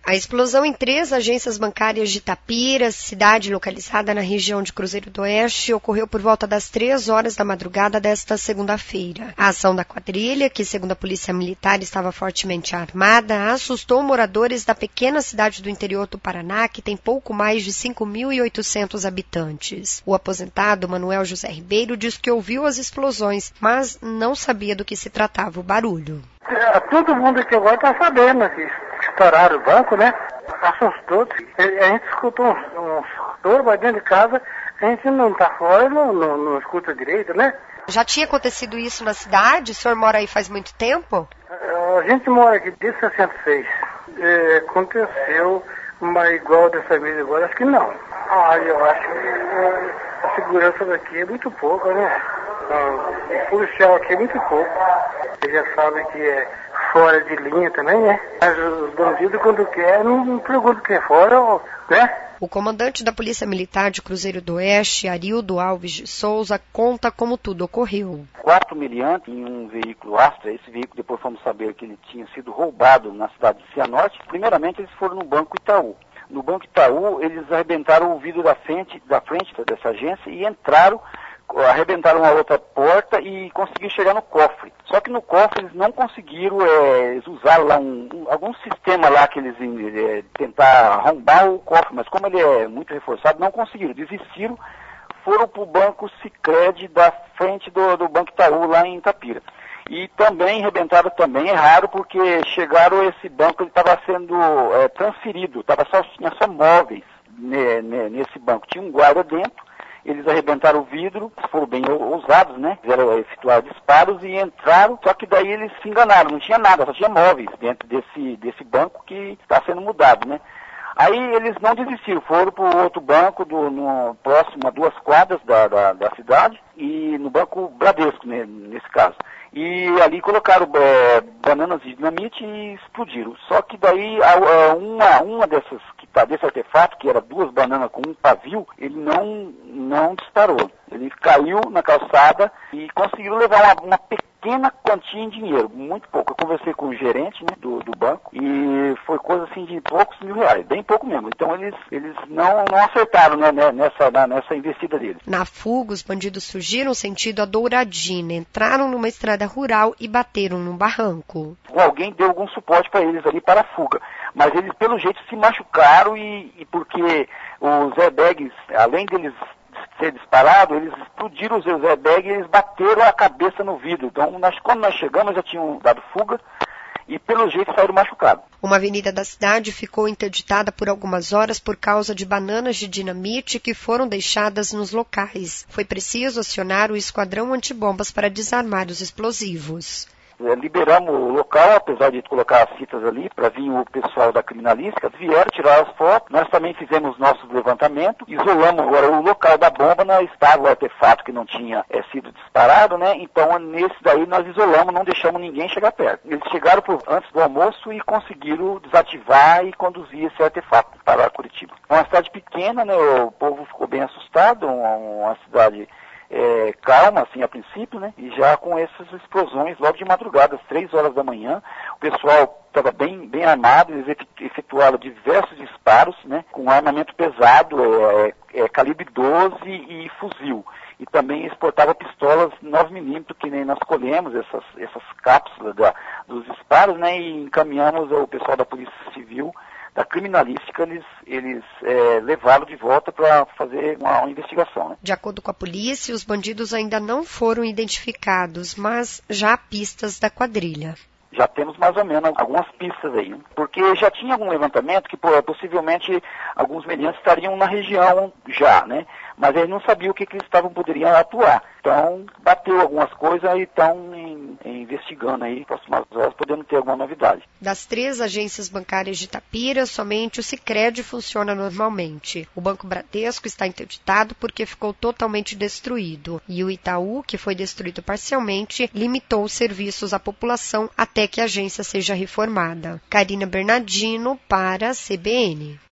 A explosão em 3 agências bancárias de Itapira, cidade localizada na região de Cruzeiro do Oeste, ocorreu por volta das 3 horas da madrugada desta segunda-feira. A ação da quadrilha, que segundo a Polícia Militar estava fortemente armada, assustou moradores da pequena cidade do interior do Paraná, que tem pouco mais de 5.800 habitantes. O aposentado Manuel José Ribeiro diz que ouviu as explosões, mas não sabia do que se tratava o barulho. Todo mundo aqui agora está sabendo que estouraram o banco, né? Assustou. A gente escutou um estouro, mas dentro de casa a gente não está fora, não escuta direito, né? Já tinha acontecido isso na cidade? O senhor mora aí faz muito tempo? A gente mora aqui desde 66. Aconteceu, mas igual dessa vez agora, acho que não. Eu acho que a segurança daqui é muito pouca, né? O policial aqui é muito pouco. Você já sabe que é fora de linha também, né? Mas os bandidos, quando quer, não perguntam que é fora, né? O comandante da Polícia Militar de Cruzeiro do Oeste, Arildo Alves de Souza, conta como tudo ocorreu. 4 meliantes em um veículo Astra. Esse veículo, depois fomos saber que ele tinha sido roubado na cidade de Cianorte. Primeiramente, eles foram no Banco Itaú. No Banco Itaú, eles arrebentaram o vidro da frente dessa agência e arrebentaram a outra porta e conseguiram chegar no cofre. Só que no cofre eles não conseguiram, eles usaram lá algum sistema lá que eles tentar arrombar o cofre, mas como ele é muito reforçado, não conseguiram, desistiram, foram para o Banco Sicredi da frente do Banco Itaú lá em Itapira. E também arrebentaram também, é raro, porque chegaram esse banco, ele estava sendo transferido, tinha só móveis nesse banco, tinha um guarda dentro. Eles arrebentaram o vidro, foram bem ousados, né? Fizeram efetuar disparos e entraram, só que daí eles se enganaram, não tinha nada, só tinha móveis dentro desse banco que está sendo mudado, né? Aí eles não desistiram, foram para o outro banco, próximo a 2 quadras da cidade, e no Banco Bradesco, né, nesse caso. E ali colocaram bananas de dinamite e explodiram. Só que daí uma desse artefato, que era 2 bananas com um pavio, ele não disparou. Ele caiu na calçada e conseguiram levar uma pequena quantia em dinheiro, muito pouco. Eu conversei com o gerente, né, do banco e foi coisa assim de poucos mil-reais, bem pouco mesmo. Então eles não acertaram, né, nessa investida deles. Na fuga, os bandidos fugiram sentido a Douradina, entraram numa estrada rural e bateram num barranco. Alguém deu algum suporte para eles ali para a fuga, mas eles pelo jeito se machucaram e porque os airbags, além deles ser disparado, eles explodiram os airbags e eles bateram a cabeça no vidro. Então, quando nós chegamos, já tinham dado fuga e, pelo jeito, saíram machucados. Uma avenida da cidade ficou interditada por algumas horas por causa de bananas de dinamite que foram deixadas nos locais. Foi preciso acionar o esquadrão antibombas para desarmar os explosivos. Liberamos o local, apesar de colocar as fitas ali, para vir o pessoal da criminalística, vieram tirar as fotos, nós também fizemos nossos levantamentos, isolamos agora o local da bomba, estava o artefato que não tinha sido disparado, né? Então nesse daí nós isolamos, não deixamos ninguém chegar perto. Eles chegaram antes do almoço e conseguiram desativar e conduzir esse artefato para Curitiba. Uma cidade pequena, né? O povo ficou bem assustado, uma cidade calma, assim, a princípio, né? E já com essas explosões, logo de madrugada, às 3 horas da manhã, o pessoal estava bem armado, eles efetuaram diversos disparos, né? Com armamento pesado, calibre 12 e fuzil. E também exportava pistolas 9mm, que nem nós colhemos essas cápsulas dos disparos, né? E encaminhamos o pessoal da Polícia Civil, da criminalística, eles levaram de volta para fazer uma investigação. Né? De acordo com a polícia, os bandidos ainda não foram identificados, mas já há pistas da quadrilha. Já temos mais ou menos algumas pistas aí, né? Porque já tinha algum levantamento que possivelmente alguns meliantes estariam na região já, né? Mas eles não sabiam o que eles poderiam atuar. Então, bateu algumas coisas e estão investigando aí, próximas horas, podendo ter alguma novidade. Das 3 agências bancárias de Itapira, somente o Sicredi funciona normalmente. O Banco Bradesco está interditado porque ficou totalmente destruído. E o Itaú, que foi destruído parcialmente, limitou os serviços à população até que a agência seja reformada. Karina Bernardino para a CBN.